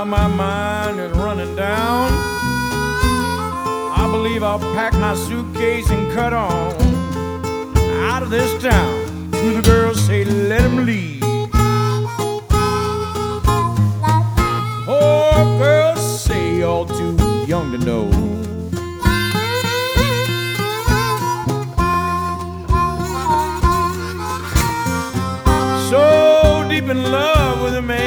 my mind is running down. I believe I'll pack my suitcase and cut on out of this town. To the girls say let him leave. Oh, girls say you're too young to know. So deep in love with a man,